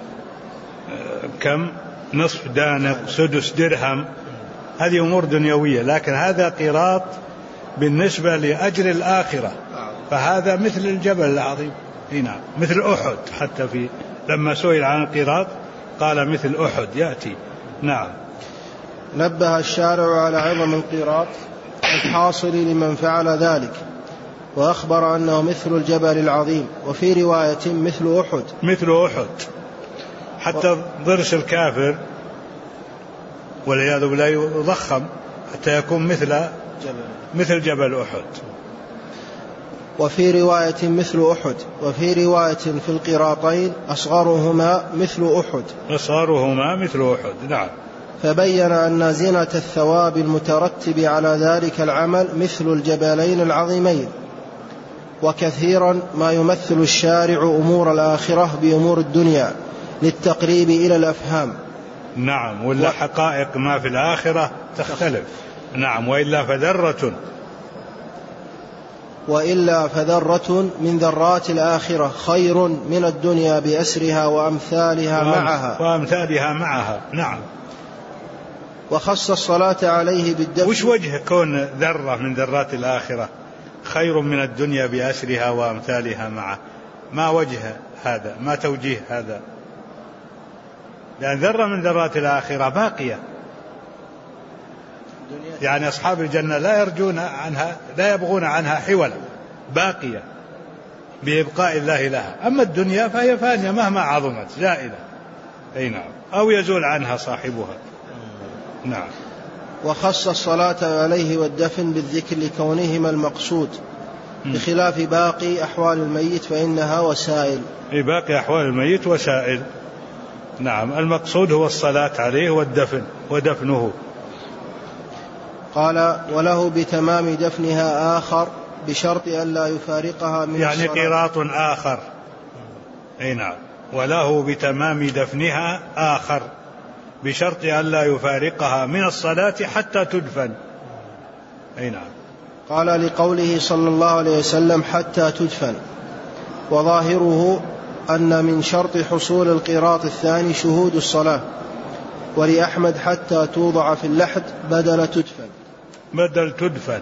كم نصف دانق سدس درهم، هذه أمور دنيوية، لكن هذا قيراط بالنسبة لأجر الآخرة، فهذا مثل الجبل العظيم. هنا مثل أحد، حتى في لما سئل عن القيراط قال مثل أحد يأتي. نعم. نبه الشارع على عظم القيراط الحاصل لمن فعل ذلك، وأخبر أنه مثل الجبل العظيم، وفي رواية مثل أحد مثل أحد حتى و... ضرس الكافر والعياذ بالله يضخم حتى يكون مثل جبل. مثل جبل أحد. وفي رواية مثل أحد، وفي رواية في القيراطين أصغرهما مثل أحد أصغرهما مثل أحد. نعم. فبين أن زنة الثواب المترتب على ذلك العمل مثل الجبلين العظيمين. وكثيرا ما يمثل الشارع أمور الآخرة بأمور الدنيا للتقريب إلى الأفهام. نعم. ولا و... حقائق ما في الآخرة تختلف. نعم. وإلا فذرة وإلا فذرة من ذرات الآخرة خير من الدنيا بأسرها وأمثالها وأم... معها وأمثالها معها. نعم. وخص الصلاة عليه بالدفع. وش وجه كون ذرة من ذرات الآخرة خير من الدنيا بأسرها وأمثالها معه؟ ما وجه هذا؟ ما توجيه هذا؟ لأن ذرة من ذرات الآخرة باقية، يعني أصحاب الجنة لا يرجون عنها، لا يبغون عنها حولا، باقية بإبقاء الله لها. أما الدنيا فهي فانية مهما عظمت، زائلة. أي نعم، أو يزول عنها صاحبها. نعم. وخص الصلاة عليه والدفن بالذكر لكونهما المقصود، بخلاف باقي أحوال الميت فإنها وسائل. باقي أحوال الميت وسائل. نعم، المقصود هو الصلاة عليه والدفن ودفنه. قال وله بتمام دفنها آخر بشرط أن لا يفارقها من يعني الصلاة. قيراط آخر. أي نعم، وله بتمام دفنها آخر بشرط أن لا يفارقها من الصلاة حتى تدفن. أي نعم. قال لقوله صلى الله عليه وسلم حتى تدفن، وظاهره أن من شرط حصول القيراط الثاني شهود الصلاة. ولأحمد حتى توضع في اللحد بدل تدفن. بدل تدفن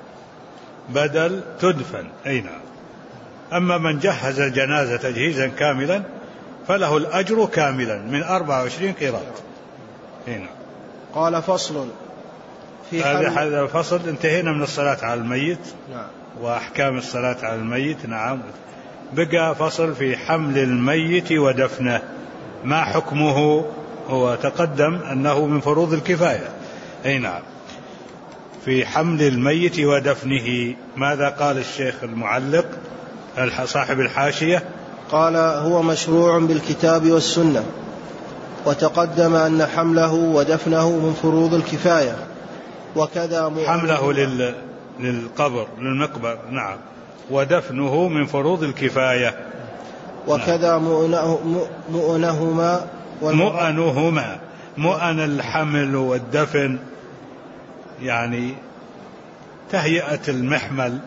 بدل تدفن. أي نعم. أما من جهز الجنازة تجهيزا كاملا فله الأجر كاملا من أربعة وعشرين قيراط. أي نعم. قال فصل في هذا الفصل انتهينا من الصلاة على الميت. نعم. وأحكام الصلاة على الميت. نعم. بقى فصل في حمل الميت ودفنه، ما حكمه؟ هو تقدم أنه من فروض الكفاية. أي نعم. في حمل الميت ودفنه ماذا قال الشيخ المعلق صاحب الحاشية؟ قال هو مشروع بالكتاب والسنة، وتقدم أن حمله ودفنه من فروض الكفاية، وكذا حمله لل... للقبر للمقبر. نعم. ودفنه من فروض الكفاية. وكذا مؤنه مؤنهما مؤنهما مؤن الحمل والدفن، يعني تهيئة المحمل،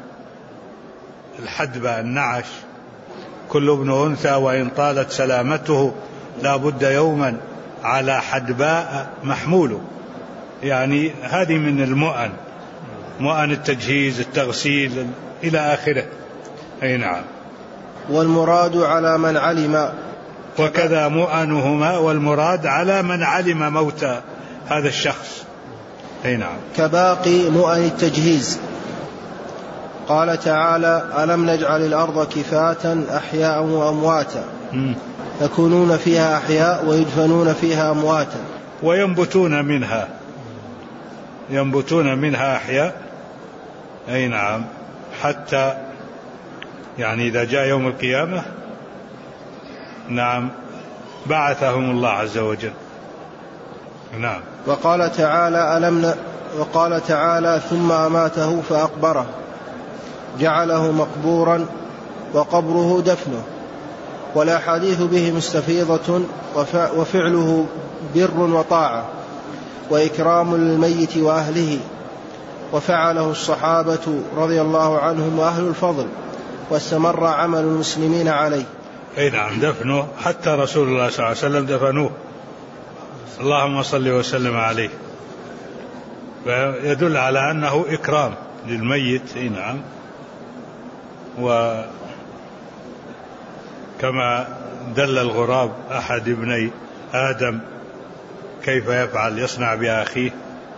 الحدبة، النعش. كل ابن أنثى وإن طالت سلامته لا بد يوما على حدباء محمول، يعني هذه من المؤن، مؤن التجهيز، التغسيل إلى آخره. أي نعم. والمراد على من علم. وكذا مؤنهما والمراد على من علم موت هذا الشخص. أي نعم. كباقي مؤن التجهيز. قال تعالى ألم نجعل الأرض كفاة أحياء وأمواتا يكونون فيها أحياء ويدفنون فيها أمواتا. وينبتون منها ينبتون منها أحياء. أي نعم. حتى يعني إذا جاء يوم القيامة نعم بعثهم الله عز وجل. نعم. وقال تعالى ألم ن... وقال تعالى ثم أماته فأقبره جعله مقبورا وقبره دفنه. والأحاديث به مستفيضة، وفعله بر وطاعة وإكرام للميت وأهله، وفعله الصحابة رضي الله عنهم وأهل الفضل، واستمر عمل المسلمين عليه. أي نعم. دفنه حتى رسول الله صلى الله عليه وسلم دفنوه، اللهم صل وسلم عليه، ويدل على أنه إكرام للميت. أي نعم. وكما دل الغراب أحد ابني آدم كيف يفعل يصنع بأخيه،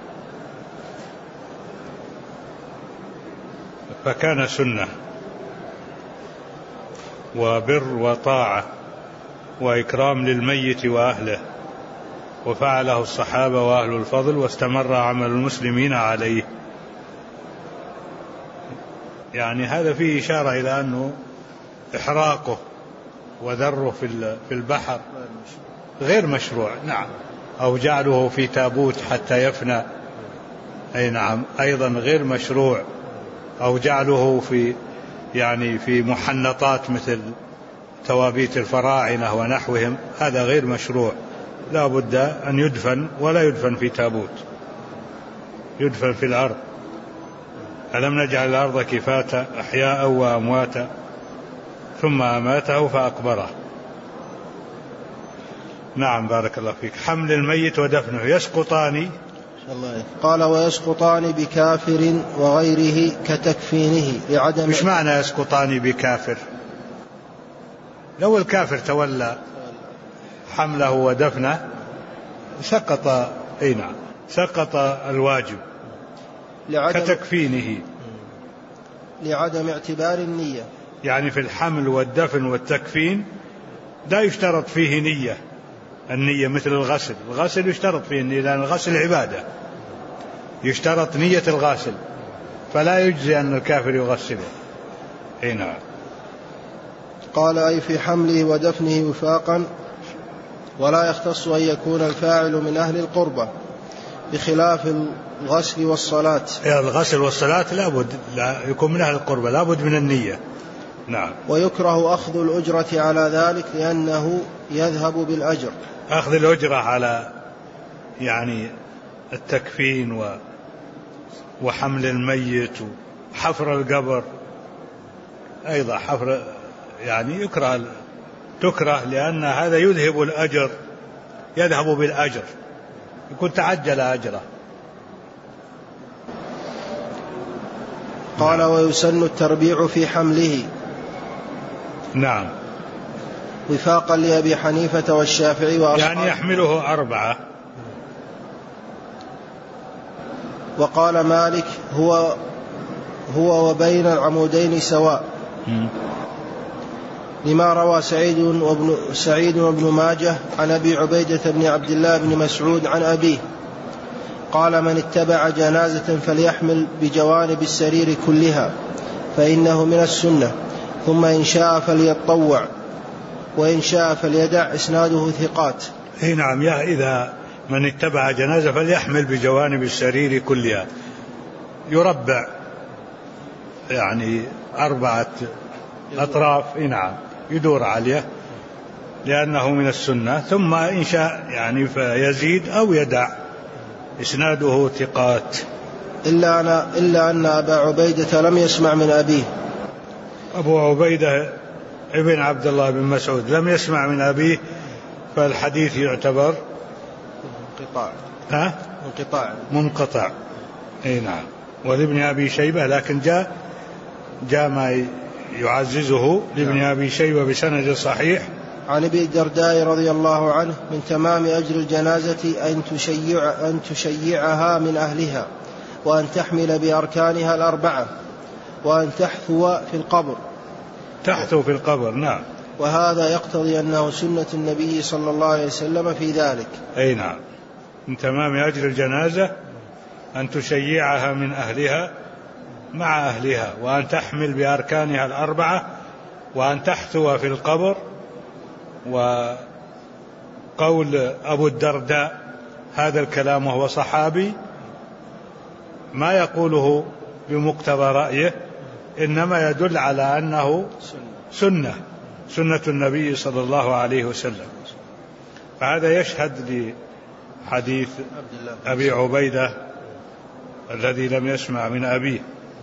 فكان سنة وبر وطاعة وإكرام للميت وأهله، وفعله الصحابة وأهل الفضل، واستمر عمل المسلمين عليه. يعني هذا فيه إشارة إلى أنه إحراقه وذره في البحر غير مشروع. نعم. أو جعله في تابوت حتى يفنى. أي نعم. أيضا غير مشروع. أو جعله في يعني في محنطات مثل توابيت الفراعنة ونحوهم، هذا غير مشروع. لا بد أن يدفن، ولا يدفن في تابوت، يدفن في الأرض. ألم نجعل الأرض كفاة أحياء وأمواتا ثم أماته فأقبره. نعم. بارك الله فيك. حمل الميت ودفنه يسقطان. قال ويسقطان بكافر وغيره كتكفينه لعدم. مش معنى يسقطان بكافر؟ لو الكافر تولى حمله ودفنه سقط أي نعم سقط الواجب كتكفينه لعدم اعتبار النية. يعني في الحمل والدفن والتكفين لا يشترط فيه نية، النية مثل الغسل، الغسل يشترط فيه النية لأن الغسل عبادة، يشترط نية الغاسل، فلا يجزي أن الكافر يغسله. أي نعم. قال أي في حمله ودفنه وفاقا، ولا يختص أن يكون الفاعل من أهل القربة بخلاف الغسل والصلاة. الغسل والصلاة لا بد لا يكون من أهل القربة، لا بد من النية. نعم. ويكره أخذ الأجرة على ذلك لأنه يذهب بالأجر. أخذ الأجرة على يعني التكفين و وحمل الميت وحفر القبر أيضا حفر يعني يكره تكره لأن هذا يذهب الأجر، يذهب بالأجر، يكون تعجل أجره. قال نعم. ويسن التربيع في حمله. نعم. وفاقا لأبي حنيفة والشافعي وأصحابه. يعني يحمله أربعة. وقال مالك هو هو وبين العمودين سواء م. لما روى سعيد وابن, سعيد وابن ماجه عن أبي عبيدة بن عبد الله بن مسعود عن أبيه قال من اتبع جنازة فليحمل بجوانب السرير كلها فإنه من السنة، ثم إن شاء فليتطوع وإن شاء فليدع. إسناده ثقات. اي نعم. يا إذا من اتبع جنازة فليحمل بجوانب السرير كلها، يربع يعني أربعة أطراف. اي نعم يدور عليه لأنه من السنة، ثم إن شاء يعني فيزيد أو يدع. إسناده ثقات. إلا أن, إلا أن أبا عبيدة لم يسمع من أبيه. أبو عبيدة ابن عبد الله بن مسعود لم يسمع من أبيه، فالحديث يعتبر منقطع. ها؟ منقطع. منقطع. اي نعم. ولابن أبي شيبة لكن جاء جاء ما يعززه لابن أبي شيبة بسند صحيح عن ابي الدرداء رضي الله عنه من تمام أجر الجنازة أن تشيع أن تشيعها من أهلها، وأن تحمل بأركانها الأربعة، وأن تحثو في القبر. تحثو في القبر. نعم. وهذا يقتضي أنه سنة النبي صلى الله عليه وسلم في ذلك. أي نعم. من تمام أجر الجنازة أن تشيعها من أهلها مع أهلها، وأن تحمل بأركانها الأربعة، وأن تحثو في القبر. وقول أبو الدرداء هذا الكلام وهو صحابي ما يقوله بمقتضى رأيه، إنما يدل على أنه سنة سنة النبي صلى الله عليه وسلم. فهذا يشهد لحديث أبي عبيدة الذي لم يسمع من أبيه.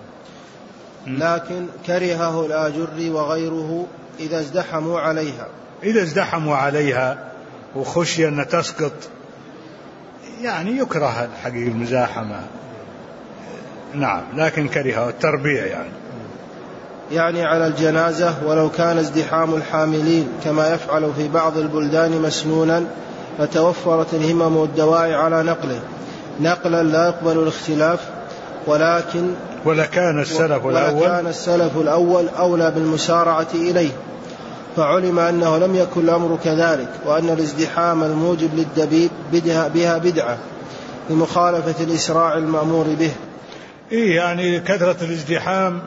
لكن كرهه الآجري وغيره إذا ازدحموا عليها إذا ازدحموا عليها وخشي أن تسقط، يعني يكره الحقيقة المزاحمة. نعم. لكن كرهه التربيع يعني يعني على الجنازة ولو كان ازدحام الحاملين كما يفعل في بعض البلدان مسنونا فتوفرت الهمم والدواعي على نقله نقلا لا يقبل الاختلاف. ولكن ولكان السلف الأول ولكان السلف الأول أولى بالمسارعة إليه، فعلم أنه لم يكن الأمر كذلك، وأن الازدحام الموجب للدبيب بها بدعة لمخالفة الإسراع المأمور به. إيه يعني كثرة الازدحام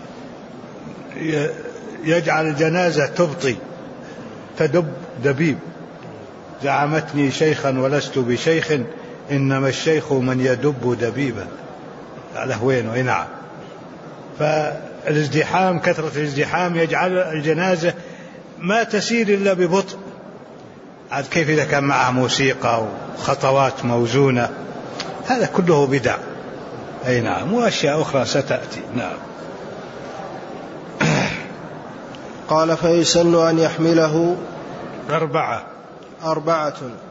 يجعل الجنازة تبطي تدب دبيب. زعمتني شيخا ولست بشيخ، إنما الشيخ من يدب دبيبا. على وين وين. نعم. فالازدحام كثرة الازدحام يجعل الجنازة ما تسير إلا ببطء. عاد كيف إذا كان معها موسيقى وخطوات موزونة، هذا كله بدع. أي نعم. وأشياء أخرى ستأتي. نعم. قال فيسن أن يحمله أربعة أربعة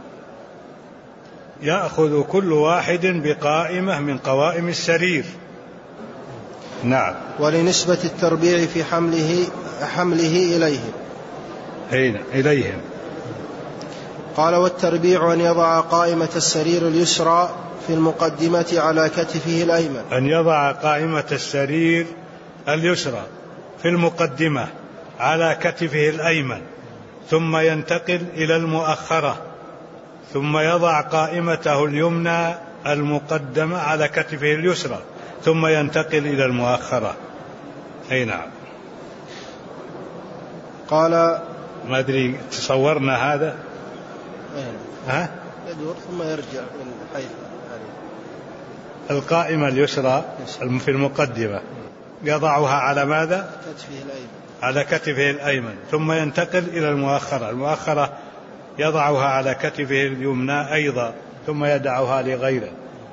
يأخذ كل واحد بقائمة من قوائم السرير. نعم. ولنسبة التربيع في حمله حمله إليهم هنا إليهم. قال والتربيع أن يضع قائمة السرير اليسرى في المقدمة على كتفه الأيمن. أن يضع قائمة السرير اليسرى في المقدمة على كتفه الأيمن ثم ينتقل إلى المؤخرة ثم يضع قائمته اليمنى المقدمة على كتفه اليسرى ثم ينتقل إلى المؤخرة. أي نعم. قال ما أدري تصورنا هذا. ها؟ يدور ثم يرجع من حيث القائمة اليسرى في المقدمة يضعها على ماذا؟ كتفه الأيمن. على كتفه الأيمن ثم ينتقل إلى المؤخرة. المؤخرة يضعها على كتفه اليمنى أيضا ثم يدعها لغيره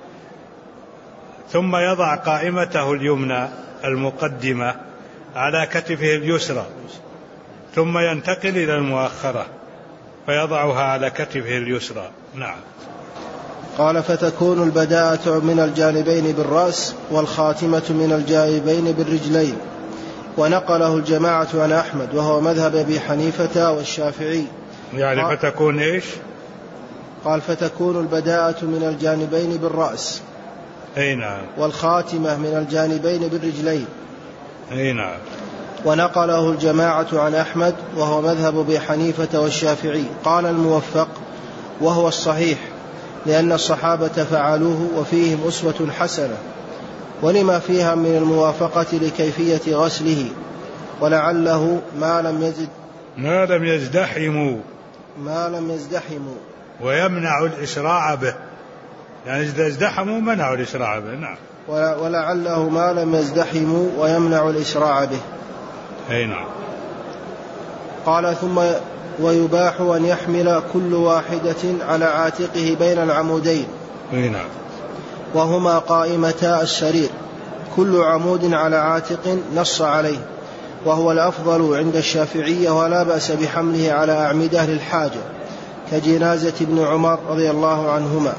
ثم يضع قائمته اليمنى المقدمة على كتفه اليسرى ثم ينتقل إلى المؤخرة فيضعها على كتفه اليسرى. نعم. قال فتكون البداءة من الجانبين بالرأس والخاتمة من الجانبين بالرجلين. ونقله الجماعة عن أحمد وهو مذهب أبي حنيفة والشافعي. يعني فتكون إيش؟ قال فتكون البداءة من الجانبين بالرأس. أي نعم. والخاتمة من الجانبين بالرجلين. أي نعم. ونقله الجماعة عن أحمد وهو مذهب أبي حنيفة والشافعي. قال الموفق وهو الصحيح لأن الصحابة فعلوه وفيهم أسوة حسنة ولما فيها من الموافقة لكيفية غسله ولعله ما لم يزد ما لم يزدحموا ما لم يزدحموا ويمنع الإسراع به. يعني إذا ازدحموا منعوا الإسراع به. نعم. ولعله ما لم يزدحموا ويمنع الإسراع به. أي نعم. قال ثم ويباح أن يحمل كل واحدة على عاتقه بين العمودين. أي نعم. وهما قائمتا السرير كل عمود على عاتق نص عليه وهو الأفضل عند الشافعية ولا بأس بحمله على أعمدة للحاجة كجنازة ابن عمر رضي الله عنهما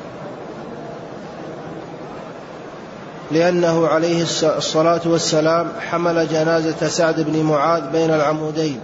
لأنه عليه الصلاة والسلام حمل جنازة سعد بن معاذ بين العمودين.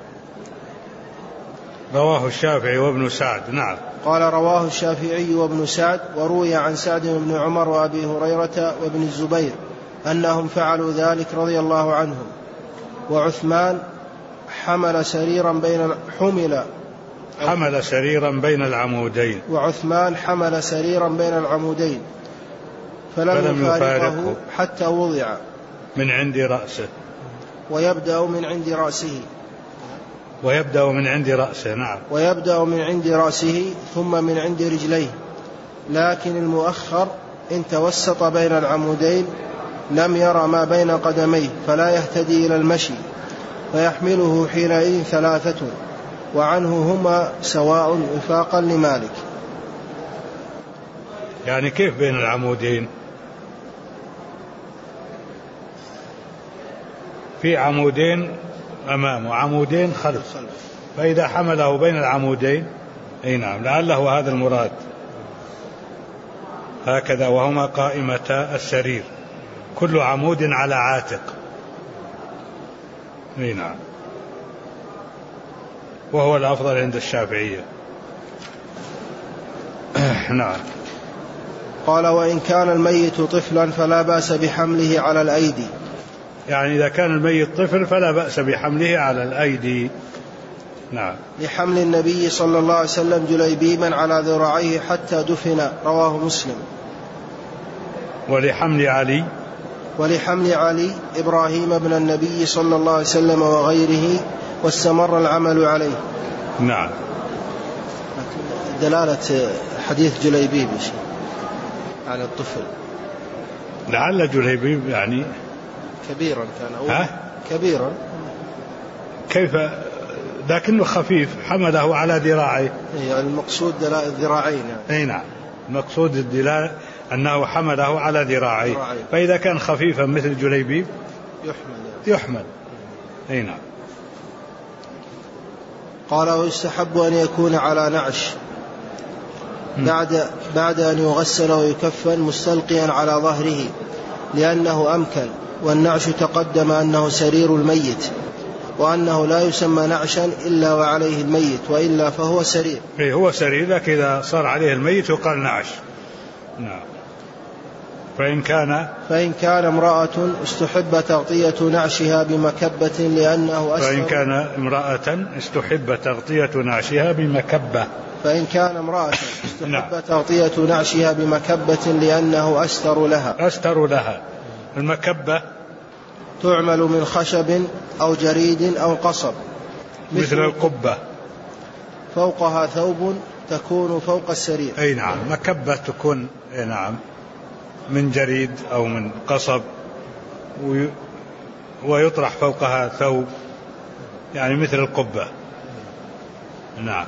رواه الشافعي وابن سعد. نعم. قال رواه الشافعي وابن سعد وروي عن سعد بن عمر وأبي هريرة وابن الزبير أنهم فعلوا ذلك رضي الله عنهم. وعثمان حمل سريرا بين حمل حمل سريرا بين العمودين وعثمان حمل سريرا بين العمودين فلم, فلم يفارقه حتى وضع من عند رأسه ويبدأ من عند رأسه ويبدأ من عند رأسه. نعم. ويبدأ من عند رأسه ثم من عند رجليه لكن المؤخر إن توسط بين العمودين لم يرى ما بين قدميه فلا يهتدي إلى المشي فيحمله حينئذ ثلاثة وعنه هما سواء وفاقا لمالك. يعني كيف بين العمودين؟ في عمودين أمام وعمودين خلف فإذا حمله بين العمودين. أي نعم لعله هذا المراد. هكذا وهما قائمتا السرير كل عمود على عاتق. أي نعم. وهو الأفضل عند الشافعية. نعم. قال وإن كان الميت طفلا فلا بأس بحمله على الأيدي. يعني إذا كان الميت طفل فلا بأس بحمله على الأيدي. نعم. لحمل النبي صلى الله عليه وسلم جليبيبا على ذراعيه حتى دفن رواه مسلم. ولحمل علي ولحمل علي إبراهيم بن النبي صلى الله عليه وسلم وغيره واستمر العمل عليه. نعم. دلالة حديث جليبيب على الطفل لعل جليبيب يعني كبيرا كان أو ها؟ كبيرا كيف لكنه خفيف حمله على ذراعيه. يعني المقصود الذراعين يعني. أي نعم المقصود الدلالة أنه حمله على ذراعيه فإذا كان خفيفا مثل جليبيب يحمل يعني. يحمل. أي نعم. قال ويستحب أن يكون على نعش بعد, بعد أن يغسل ويكفن مستلقيا على ظهره لأنه أمكن والنعش تقدم أنه سرير الميت وأنه لا يسمى نعشا إلا وعليه الميت، وإلا فهو سرير. إيه هو سرير، لكن إذا صار عليه الميت يقال نعش. نعم. فإن كان فإن كان امرأة استحب تغطية نعشها بمكبة لأنه أستر. فإن كان امرأة استحب تغطية نعشها بمكبة فإن كان امرأة استحب نعم. تغطية نعشها بمكبة لأنه أستر لها. أستر لها. المكبة تعمل من خشب أو جريد أو قصب، مثل, مثل القبة، فوقها ثوب تكون فوق السرير. أي نعم، مكبة تكون أي نعم من جريد أو من قصب ويطرح فوقها ثوب، يعني مثل القبة. نعم.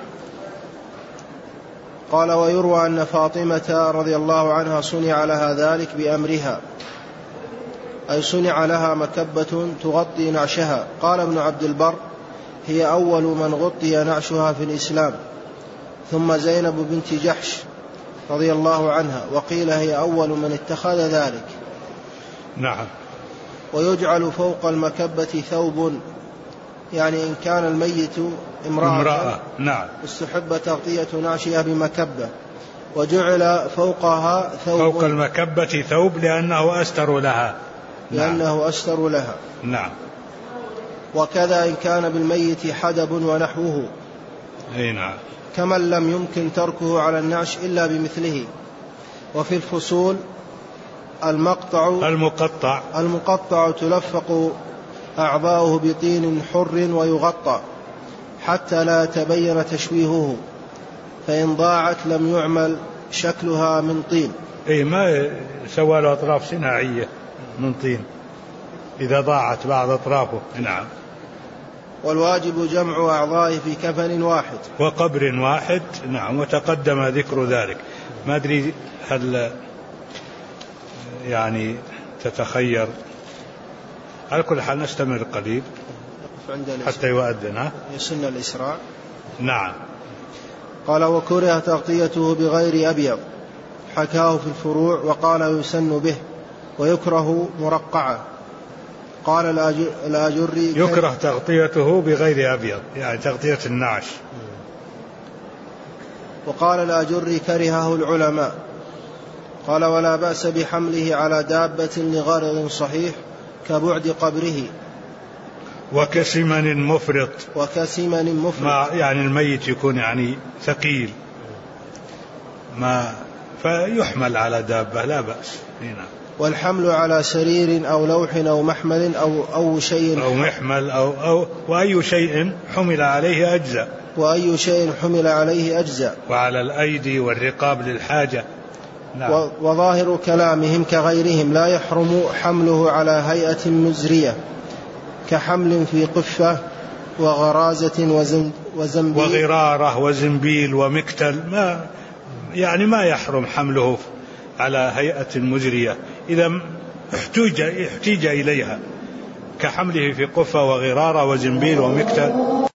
قال: ويروى أن فاطمة رضي الله عنها صنع لها ذلك بأمرها، أي صنع لها مكبة تغطي نعشها. قال ابن عبد البر: هي أول من غطي نعشها في الإسلام، ثم زينب بنت جحش رضي الله عنها، وقيل هي أول من اتخذ ذلك. نعم. ويجعل فوق المكبة ثوب، يعني إن كان الميت امرأة, امرأة. نعم. استحب تغطية نعشها بمكبة، وجعل فوقها ثوب، فوق المكبة ثوب لأنه أستر لها. لأنه نعم. أستر لها. نعم. وكذا إن كان بالميت حدب ونحوه، أي نعم، كمن لم يمكن تركه على النعش إلا بمثله. وفي الفصول: المقطع المقطع المقطع تلفق أعضاؤه بطين حر ويغطى حتى لا يتبين تشويهه، فإن ضاعت لم يعمل شكلها من طين. أي ما سوى له أطراف صناعية من طين إذا ضاعت بعض أطرافه. نعم. والواجب جمع أعضائه في كفن واحد وقبر واحد. نعم. وتقدم ذكر ذلك. ما أدري هل يعني تتخير. على كل حال نستمر قليل حتى يؤذن. يسن الإسراع. نعم. قال: وكره تغطيته بغير أبيض، حكاه في الفروع، وقال يسن به ويكره مرقعة. قال الآجري: يكره تغطيته بغير أبيض، يعني تغطية النعش. وقال الآجري: كرهه العلماء. قال: ولا بأس بحمله على دابة لغرض صحيح كبعد قبره. وكسمن مفرط. وكسمن مفرط ما يعني الميت يكون يعني ثقيل، ما فيحمل على دابة لا بأس. هنا. والحمل على سرير أو لوح أو محمل أو, أو شيء أو محمل أو, أو وأي شيء حمل عليه أجزاء. وأي شيء حمل عليه أجزاء. وعلى الأيدي والرقاب للحاجة. نعم. وظاهر كلامهم كغيرهم لا يحرم حمله على هيئة مزرية كحمل في قفة وغرازة وزنبيل وغرارة وزنبيل ومكتل، ما يعني ما يحرم حمله على هيئة مزرية إذا احتاج احتاج إليها، كحمله في قفة وغرارة وزنبيل ومكتل.